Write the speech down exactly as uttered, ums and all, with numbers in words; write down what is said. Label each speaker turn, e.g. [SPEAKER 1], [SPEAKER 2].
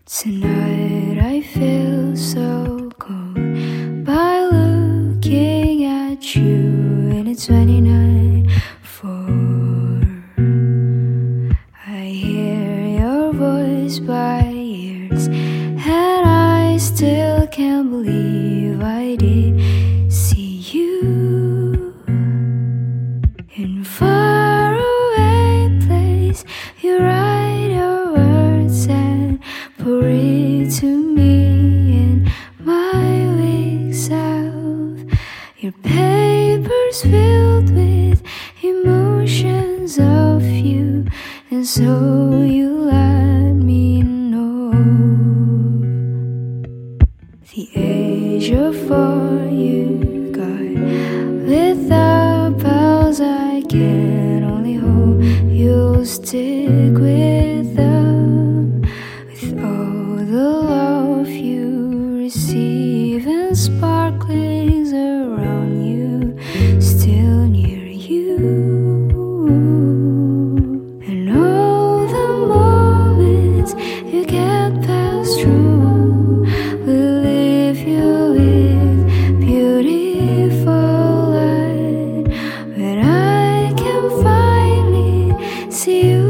[SPEAKER 1] Tonight I feel so cold by looking at you, and it's twenty-nine four. I hear your voice by ears, and I still can't believe I did see you in faraway place. You write your words and pour it to me in my weak self. Your paper's filled with emotions of you, and so you let me know. The age of four you got with the pals, I can only hope you'll stick with them, with all the love you receive and sparklings around you, still near you. And all the moments you get passed through will leave you with beautiful light. When I can finally see you